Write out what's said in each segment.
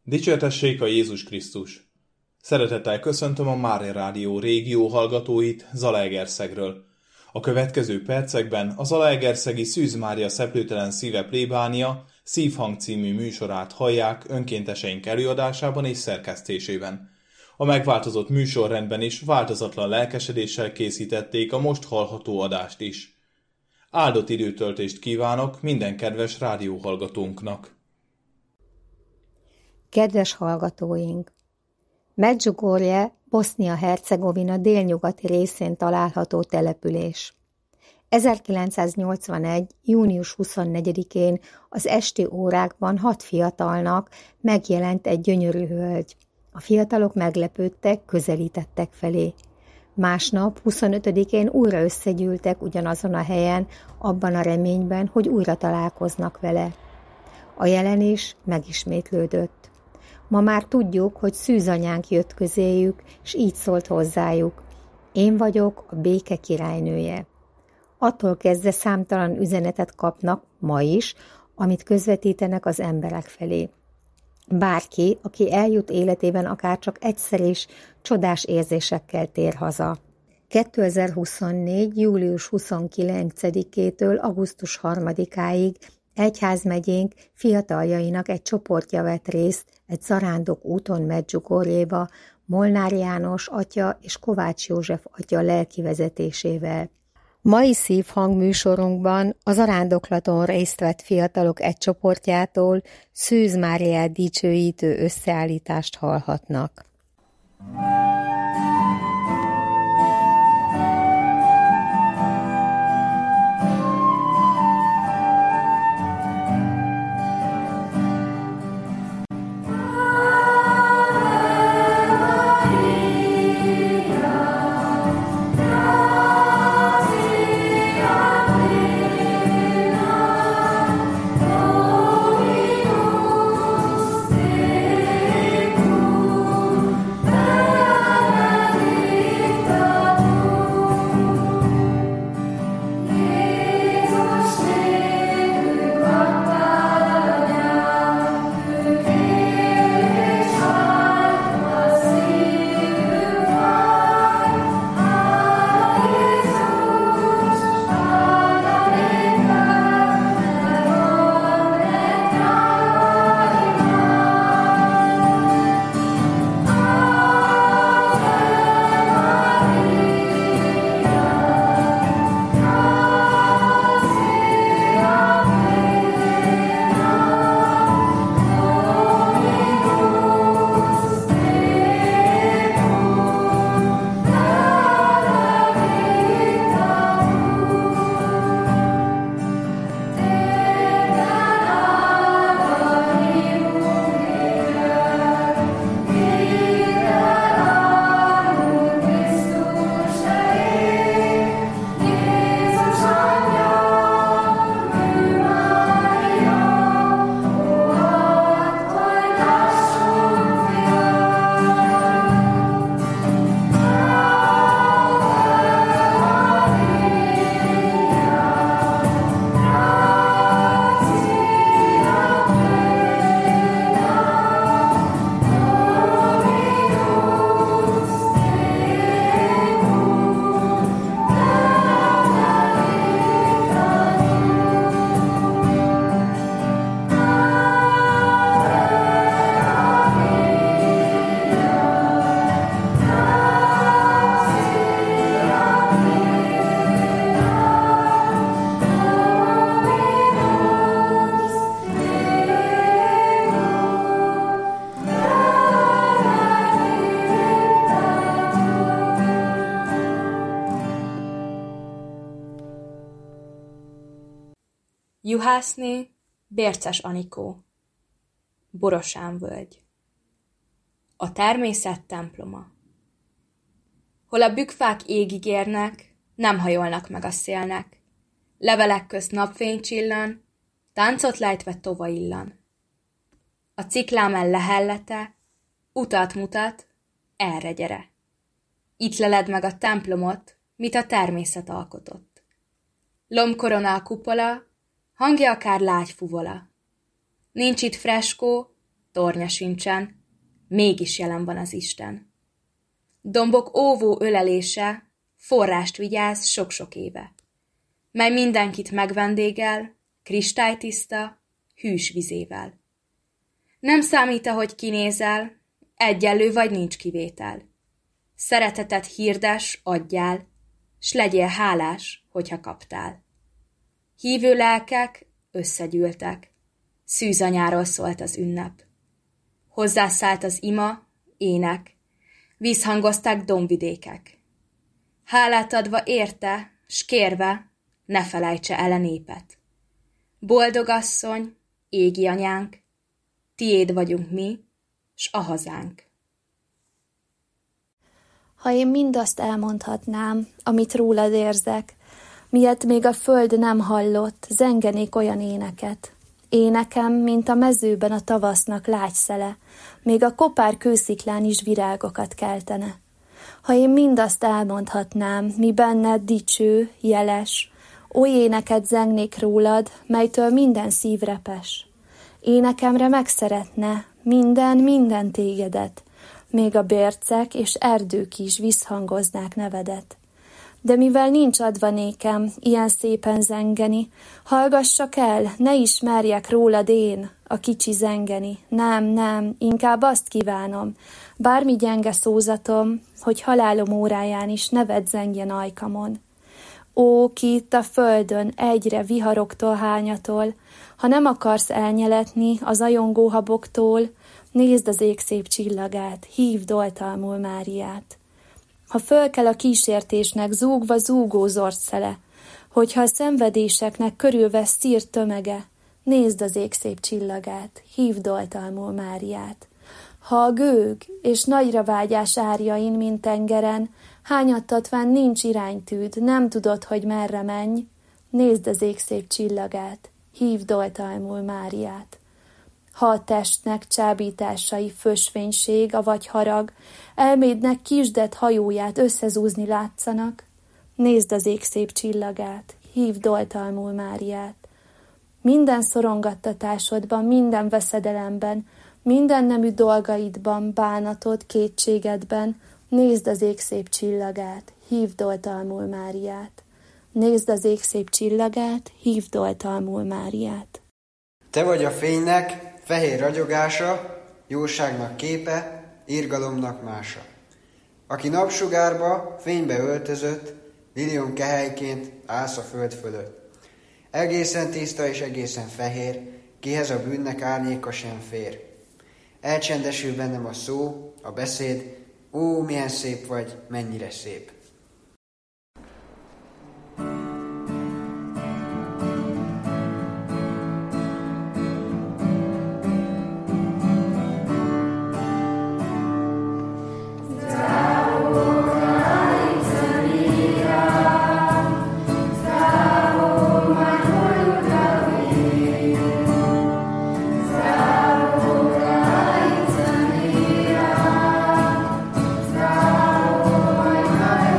Dicsértessék a Jézus Krisztus! Szeretettel köszöntöm a Mária Rádió régió hallgatóit Zalaegerszegről. A következő percekben a zalaegerszegi Szűz Mária Szeplőtelen Szíve plébánia Szívhang című műsorát hallják önkénteseink előadásában és szerkesztésében. A megváltozott műsorrendben is változatlan lelkesedéssel készítették a most hallható adást is. Áldott időtöltést kívánok minden kedves rádióhallgatónknak! Kedves hallgatóink! Medjugorje, Bosznia-Hercegovina délnyugati részén található település. 1981. június 24-én az esti órákban 6 fiatalnak megjelent egy gyönyörű hölgy. A fiatalok meglepődtek, közelítettek felé. Másnap, 25-én újra összegyűltek ugyanazon a helyen, abban a reményben, hogy újra találkoznak vele. A jelenés megismétlődött. Ma már tudjuk, hogy Szűz anyánk jött közéjük, s így szólt hozzájuk: én vagyok a béke királynője. Attól kezdve számtalan üzenetet kapnak, ma is, amit közvetítenek az emberek felé. Bárki, aki eljut életében akárcsak egyszer is, csodás érzésekkel tér haza. 2024. július 29-től augusztus 3-áig egyházmegyénk fiataljainak egy csoportja vett részt egy zarándok úton Medjugorjéba Molnár János atya és Kovács József atya lelkivezetésével. Mai Szívhang műsorunkban a zarándoklaton részt vett fiatalok egy csoportjától Szűz Máriát dicsőítő összeállítást hallhatnak. Juhászné, Bérces Anikó. Borosánvölgy. A természet temploma. Hol a bükkfák égig érnek, nem hajolnak meg a szélnek. Levelek közt napfény csillan, táncot lejtve tova illan. A ciklámell lehellete, utat mutat, erre gyere. Itt leled meg a templomot, mit a természet alkotott. Lombkorona a kupola, hangja akár lágy fuvola. Nincs itt freskó, tornya sincsen, mégis jelen van az Isten. Dombok óvó ölelése forrást vigyáz sok-sok éve, mely mindenkit megvendégel, kristálytiszta, hűs vizével. Nem számít, ahogy kinézel, egyenlő vagy nincs kivétel. Szeretetet hirdes, adjál, s legyél hálás, hogyha kaptál. Hívő lelkek összegyűltek, szűzanyáról szólt az ünnep. Hozzászállt az ima, ének, vízhangozták dombvidékek. Hálát adva érte, s kérve, ne felejtse el a népet. Boldog asszony, égi anyánk, tiéd vagyunk mi, s a hazánk. Ha én mindazt elmondhatnám, amit rólad érzek, miért még a föld nem hallott, zengenék olyan éneket. Énekem, mint a mezőben a tavasznak lágy szele, még a kopár kősziklán is virágokat keltene. Ha én mindazt elmondhatnám, mi benned dicső, jeles, oly éneket zengnék rólad, melytől minden szív repes. Énekemre megszeretne minden tégedet, még a bércek és erdők is visszhangoznák nevedet. De mivel nincs adva nékem ilyen szépen zengeni, hallgassak el, ne ismerjek rólad én, a kicsi zengeni. Nem, inkább azt kívánom, bármi gyenge szózatom, hogy halálom óráján is neved zengjen ajkamon. Ó, ki itt a földön egyre viharoktól hányatol, ha nem akarsz elnyeletni az ajongó haboktól, nézd az ég szép csillagát, hívd oltalmul Máriát. Ha fölkel a kísértésnek zúgva zúgó zordszele, hogyha a szenvedéseknek körülvesz szír tömege, nézd az ég szép csillagát, hívd oltalmul Máriát. Ha a gőg és nagyra vágyás árjain, mint tengeren, hányattatván nincs iránytűd, nem tudod, hogy merre menj, nézd az ég szép csillagát, hívd oltalmul Máriát. Ha a testnek csábításai fösvénység, avagy harag, elmédnek kisdet hajóját összezúzni látszanak, nézd az ég szép csillagát, hívd oltalmul Máriát. Minden szorongattatásodban, minden veszedelemben, minden nemű dolgaidban, bánatod, kétségedben, nézd az ég szép csillagát, hívd oltalmul Máriát. Nézd az ég szép csillagát, hívd oltalmul Máriát. Te vagy a fénynek, fehér ragyogása, jóságnak képe, irgalomnak mása. Aki napsugárba, fénybe öltözött, lilium kehelyként állsz a föld fölött. Egészen tiszta és egészen fehér, kihez a bűnnek árnyéka sem fér. Elcsendesül bennem a szó, a beszéd, ó, milyen szép vagy, mennyire szép. Zdravou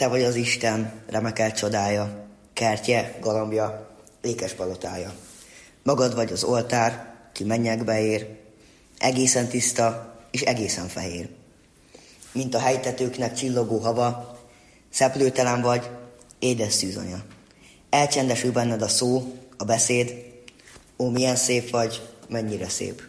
te vagy az Isten remekelt csodája, kertje, galambja, ékes palotája. Magad vagy az oltár, ki mennyekbe ér, egészen tiszta és egészen fehér. Mint a helytetőknek csillogó hava, szeplőtelen vagy, édes szűzanya. Elcsendesül benned a szó, a beszéd, ó, milyen szép vagy, mennyire szép.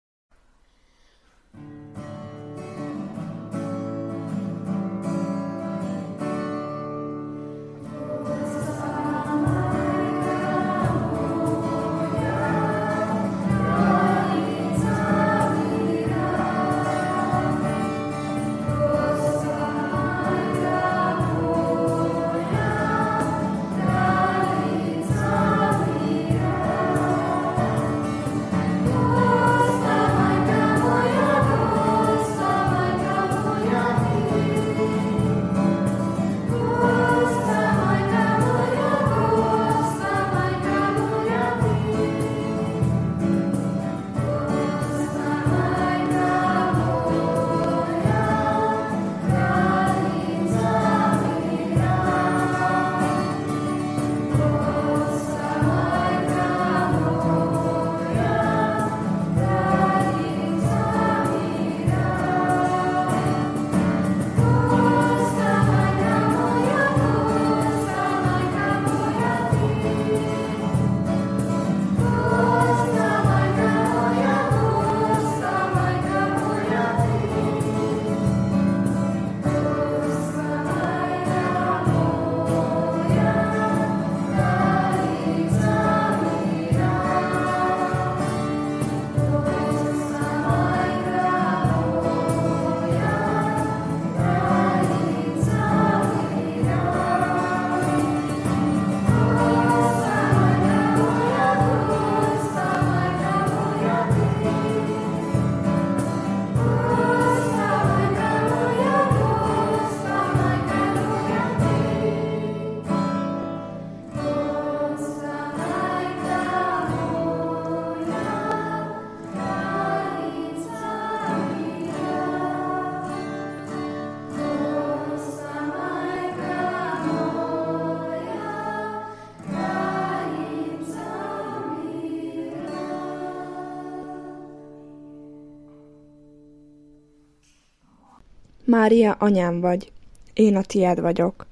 Mária, anyám vagy, én a tied vagyok.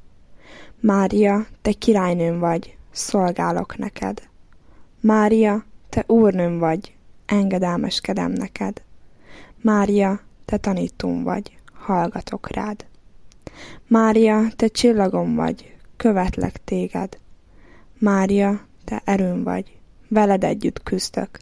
Mária, te királynőm vagy, szolgálok neked. Mária, te úrnőm vagy, engedelmeskedem neked. Mária, te tanítóm vagy, hallgatok rád. Mária, te csillagom vagy, követlek téged. Mária, te erőm vagy, veled együtt küzdök.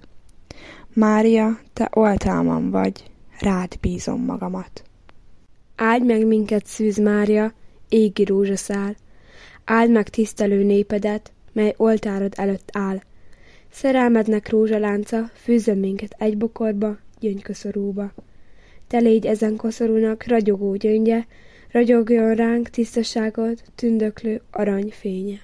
Mária, te oltalmam vagy, rád bízom magamat. Áld meg minket, Szűz Mária, égi rózsaszál, áld meg tisztelő népedet, mely oltárod előtt áll. Szerelmednek rózsalánca, fűzzön minket egy bokorba, gyöngykoszorúba. Te légy ezen koszorúnak ragyogó gyöngye, ragyogjon ránk tisztaságod, tündöklő aranyfénye.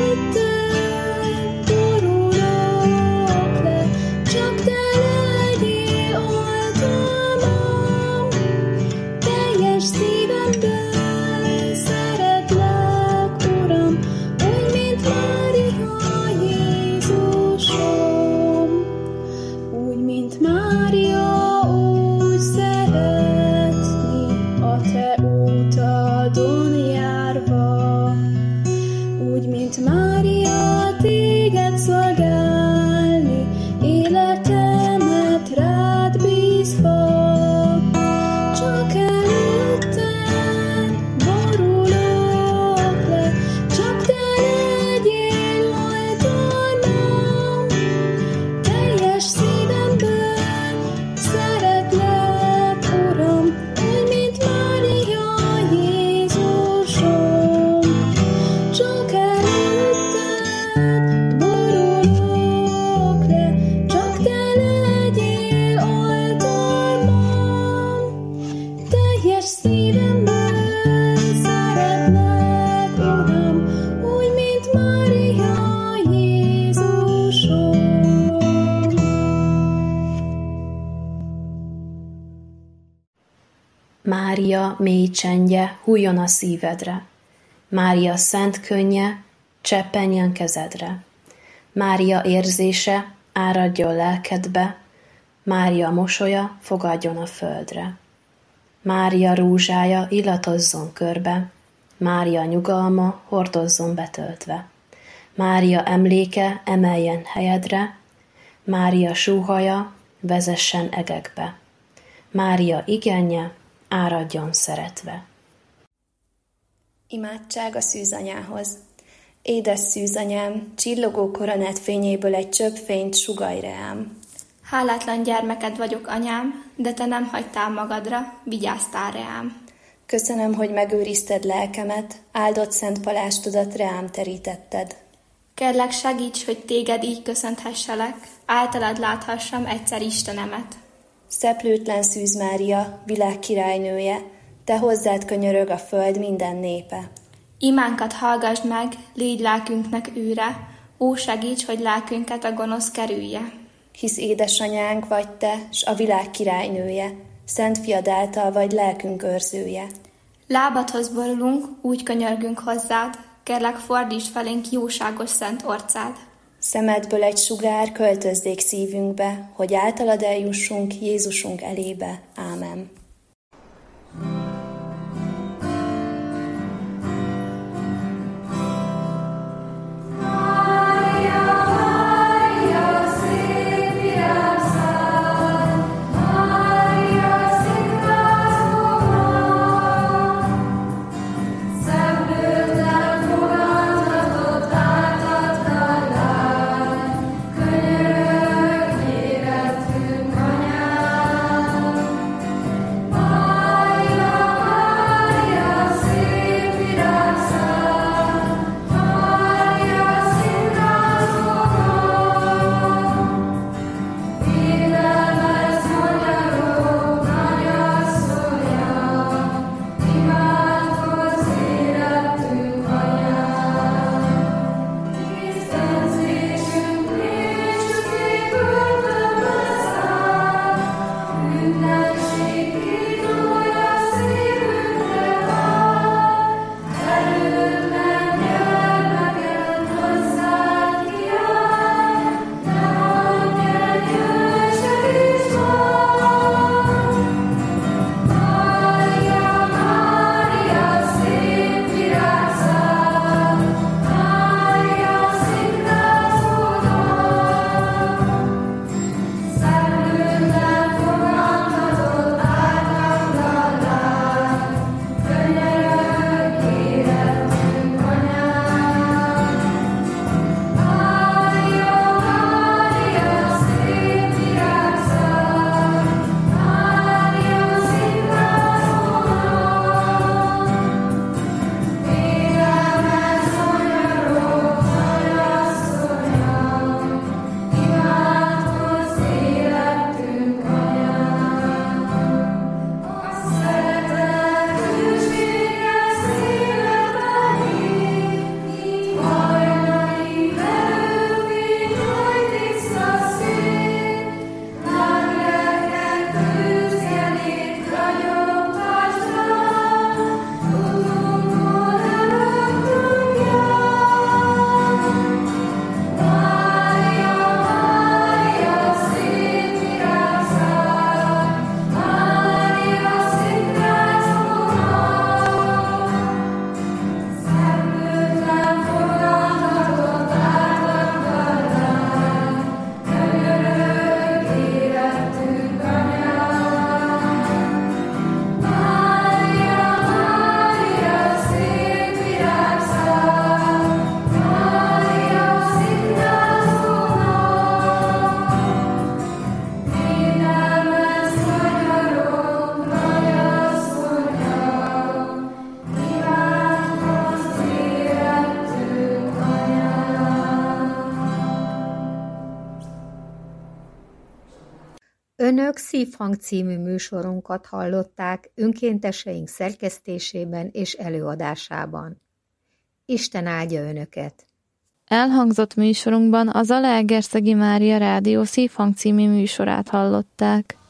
Csak te legyél úgy, mint Mária, téged szolgálni, életemet rád bízva. Csak előtted borulok le, csak te legyél oltalmam. Teljes szívemből szeretlek, Uram, úgy, mint Mária, Jézusom. Csak előtted borulok le, csak te legyél oltalmam. Teljes szívemből szeretlek, Uram, úgy, mint Mária, Jézusom. Mária mély csendje hulljon a szívedre, Mária szent könnye cseppenjen kezedre, Mária érzése áradjon lelkedbe, Mária mosolya fogadjon a földre. Mária rúzsája illatozzon körbe, Mária nyugalma hordozzon betöltve. Mária emléke emeljen helyedre, Mária súhaja vezessen egekbe. Mária igenje áradjon szeretve. Imádság a szűzanyához. Édes szűzanyám, csillogó koronát fényéből egy csöpp fényt sugallj reám. Hálátlan gyermeked vagyok, anyám, de te nem hagytál magadra, vigyáztál reám. Köszönöm, hogy megőrizted lelkemet, áldott szent palástodat reám terítetted. Kérlek, segíts, hogy téged így köszönthesselek, általad láthassam egyszer Istenemet. Szeplőtlen Szűz Mária, világ királynője, te hozzád könyörög a föld minden népe. Imánkat hallgasd meg, légy lelkünknek űre, ó, segíts, hogy lelkünket a gonosz kerülje. Hisz édesanyánk vagy te, s a világ királynője, szent fiad által vagy lelkünk őrzője. Lábadhoz borulunk, úgy könyörgünk hozzád, kérlek, fordítsd felénk jóságos szent orcád. Szemedből egy sugár költözzék szívünkbe, hogy általad eljussunk Jézusunk elébe. Ámen. Önök Szívhang című műsorunkat hallották önkénteseink szerkesztésében és előadásában. Isten áldja Önöket! Elhangzott műsorunkban a Zalaegerszegi Mária Rádió Szívhang című műsorát hallották.